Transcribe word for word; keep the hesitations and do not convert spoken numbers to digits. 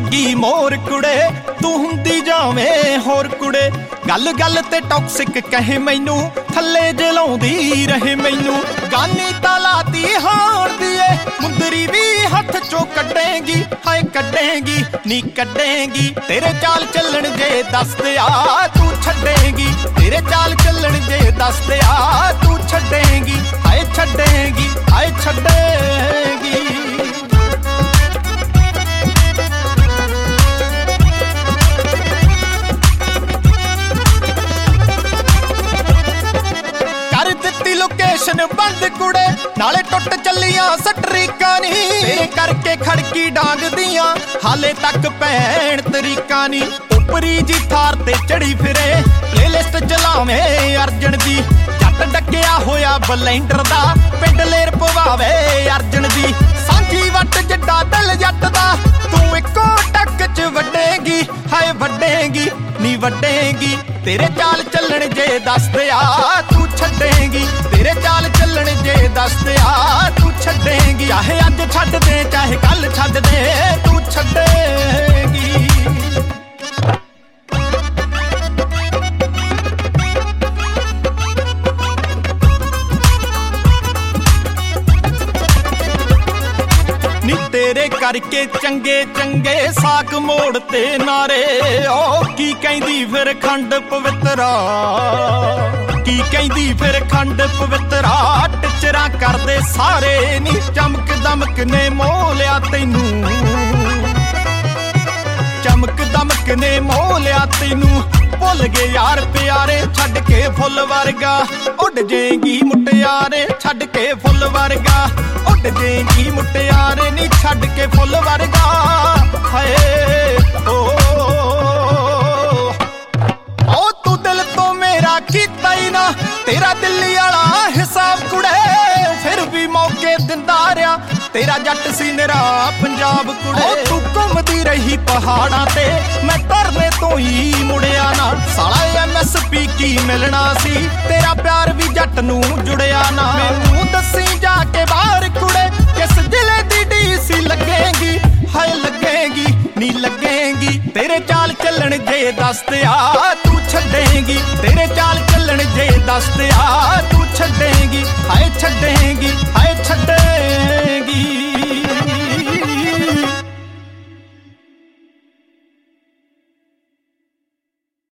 वर्गी मोर कुड़े तू हुंदी जावें होर कुड़े गल गल ते टॉक्सिक कहे मैनू थल्ले जलाउंदी रहे मैनू गानी तालाती हार दिए मुंदरी भी हथ चो कड्डेंगी हाय कड्डेंगी नी कड्डेंगी तेरे चाल चलन जे दस दे आ तू छड्डेंगी तेरे चाल चलन जे दस दे आ तू छड्डेंगी हाय छड्डेंगी हाय छड्डेंगी लोकेशन बंद कुड़े नाले टुट चलियां सटरीका नी तेरे करके खड़की डांग दियां हाले तक भैन तरीका नी उपरी जी थार ते चढ़ी फिरे प्लेलिस्ट चलावें अर्जन दी जट डकिया होया बलैंडर दा पिंड लेर पवावे अर्जन दी सांझी वट जड्डा दिल जट दा तू इको टक च वड्डेगी हाय वड्डेगी नी वड्डेगी तेरे चाल चलन जे दस दे आ तू छड्डेंगी तेरे चाल चलन जे दस दे आ तू छड्डेंगी चाहे अज छड्ड दे चाहे कल छड्ड दे तू छड्डेंगी नी तेरे करके चंगे चंगे साक मोड़ ते नारे ओ की कहंदी फिर खंड पवित्रा की कहंदी फिर खंड पवित्रा टिचरा करदे सारे नी चमक दमक ने मोह लिया तैनू चमक दमक ने मोह लिया तैनू भुल गए यार प्यारे छड्ड के फुल वर्गा उड़ जाएगी मुटियारे छड्ड के फुल वर्गा उड़ जाएगी मुटियारे नी छड्ड के फुल वर्गा हाय ओ ओ तू दिल तो मेरा कीता ही ना तेरा दिल्ली वाला हिसाब कुड़े फिर भी मौके दिंदा रहा तेरा जट सी निरा पंजाब कुड़े तू घूमदी रही पहाड़ां ते मैं धरने तो ही मुड़िया ना साला एम एस पी की मिलना सी तेरा प्यार भी जट नू जुड़िया ना मैनू दसी जाके बाहर कुड़े किस जिले दी डीसी लगेगी हाय लगेगी नी लगेगी तेरे चाल चलन जे दस दे आ तू छड्डेंगी तेरे चाल चलन जे दस दे आ तू छड्डेंगी हाय छड्डेंगी हाय छड्डेंगी